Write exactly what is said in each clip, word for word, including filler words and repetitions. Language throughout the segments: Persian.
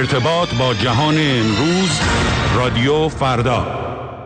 ارتباط با جهان امروز، رادیو فردا.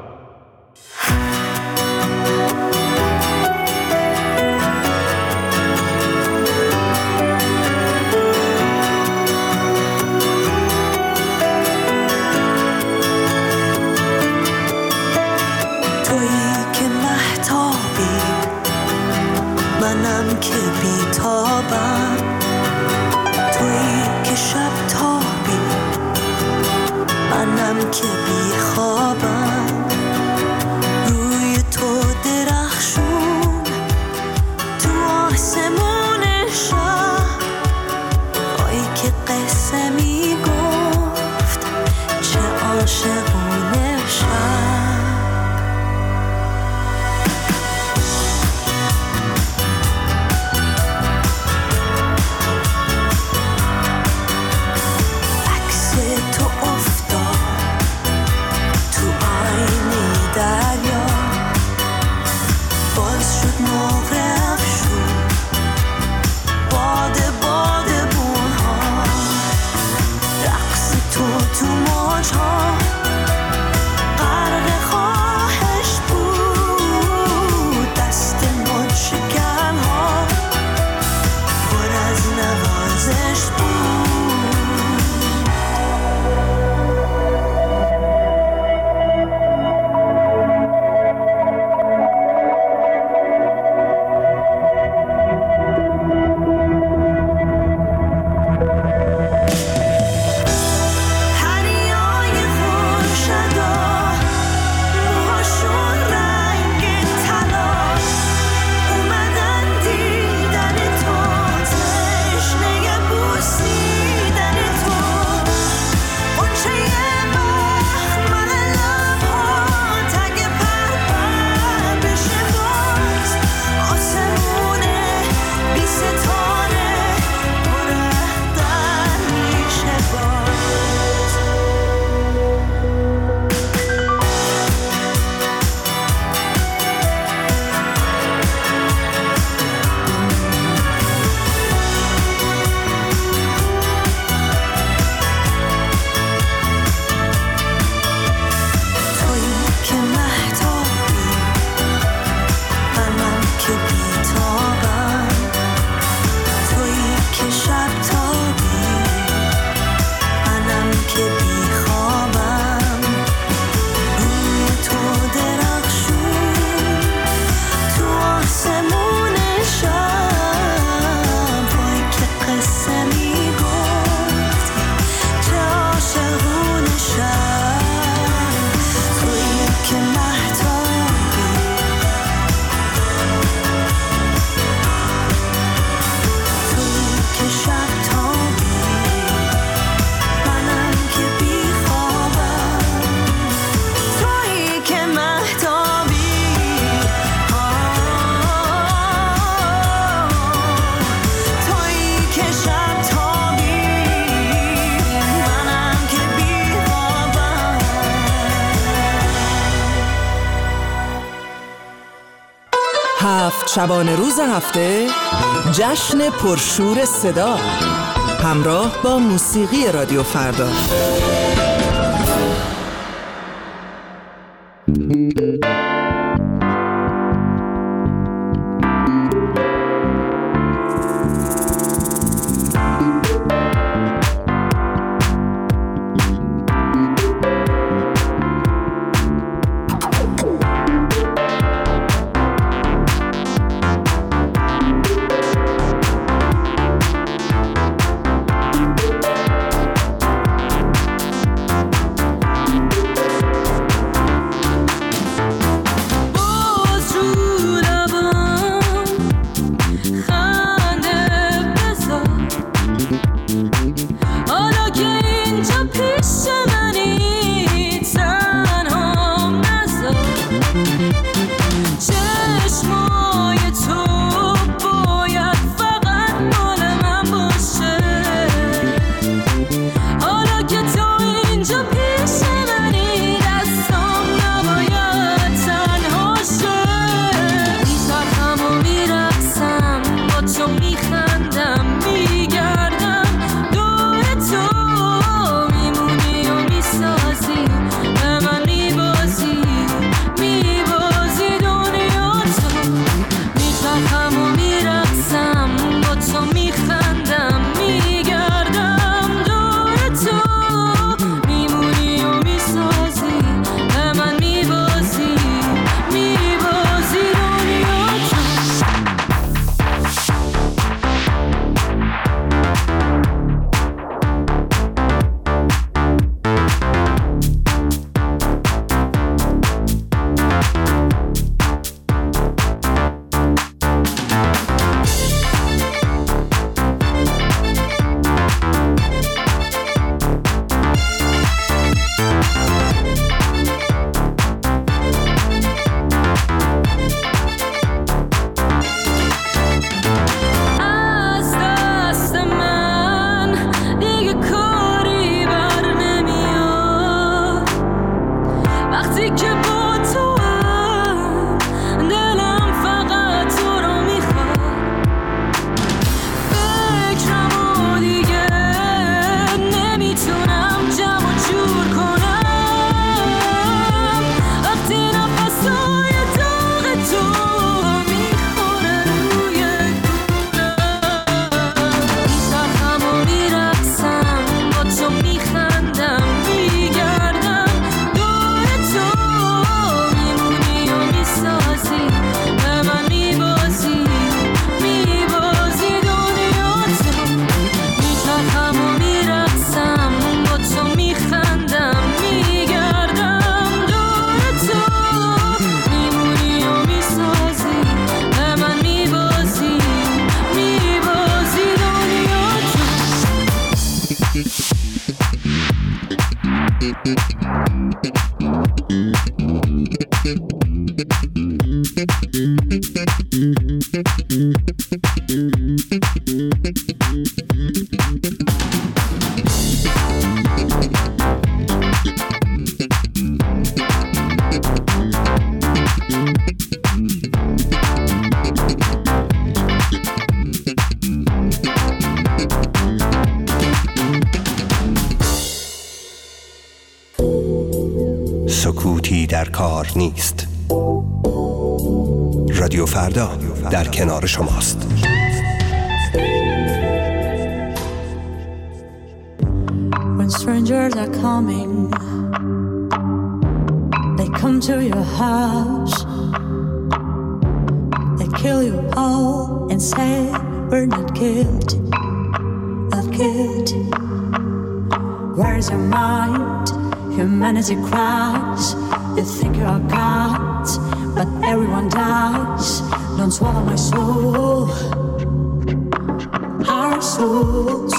شبانه روز هفته جشن پرشور صدا همراه با موسیقی رادیو فردا. سکوتی در کار نیست. رادیو فردا در کنار شماست. When strangers are coming, they come to your house, they kill you all and say we're not guilty, not guilty. Where's your mind? Humanity cries. You think you're gods, but everyone dies. Don't swallow my soul, our souls.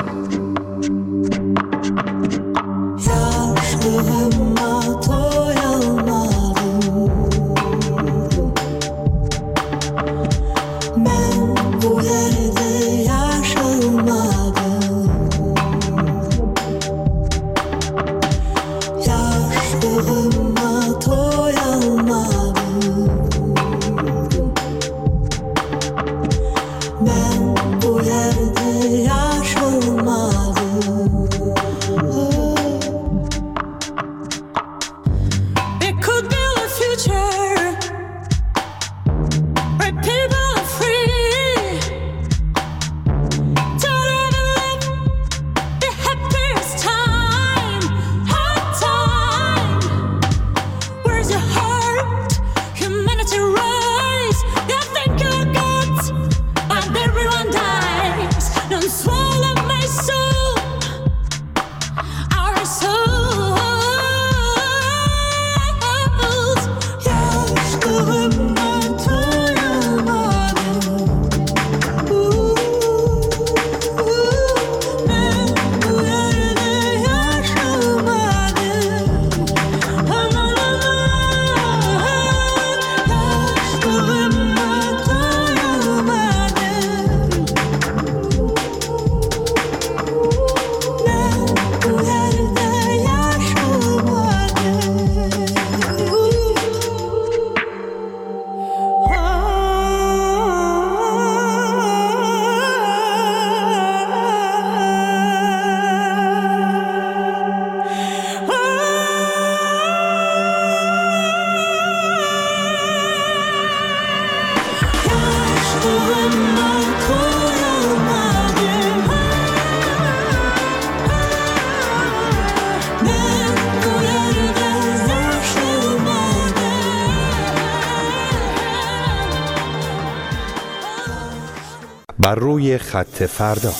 بر روی خط فردا.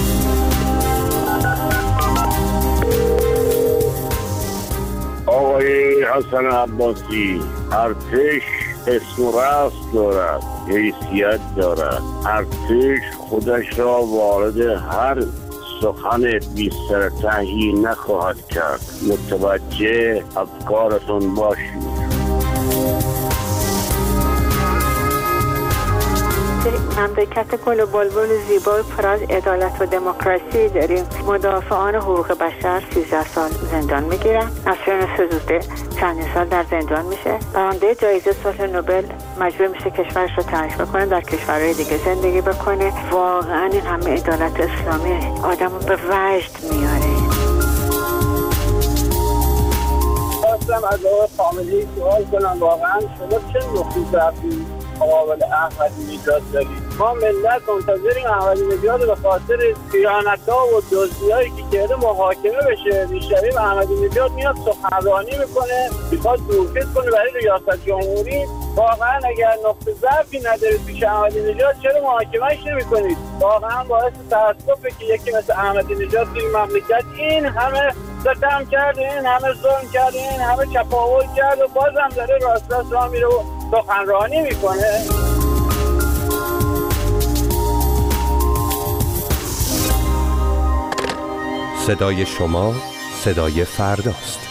آقای حسن عباسی، ارتش اسم و رسم دارد، حیثیت دارد. ارتش خودش را وارد هر سخن بی سر تهی نخواهد کرد. متوجه افکارتون باشید. مملکت گل و بلبل زیبا پر از عدالت و دموکراسی داریم. مدافعان حقوق بشر سیزده سال زندان میگیرن. نسرین سزوده چندین سال در زندان میشه. برنده جایزه صلح نوبل مجبور میشه کشورش رو ترک بکنه، در کشورهای دیگه زندگی بکنه. واقعا این همه عدالت اسلامی آدم رو به وجد میاره. خواستم از آقای خامنه‌ای سوال کنم، واقعا شما چه نقطه‌ای ضعفی مقابل احمدی نژاد دارید؟ ما ملت منتظریم احمدی نژاد به خاطر خیانت‌ها و دزدی‌هایی که کرده محاکمه بشه. میشنویم احمدی نژاد میاد سخنرانی میکنه، میخواد دورفیز کنه برای ریاست جمهوری. واقعا اگر نقطه ضعفی ندارید پیش احمدی نژاد چرا محاکمه‌اش نمی‌کنید؟ واقعا باعث تأسفه که یکی مثل احمدی نژاد توی مملکت این همه ستم کرده، این همه ظلم کرده، این همه چپاول کرده و بازم داره راست راست راه میره و سخنرانی میکنه. صدای شما، صدای فرداست.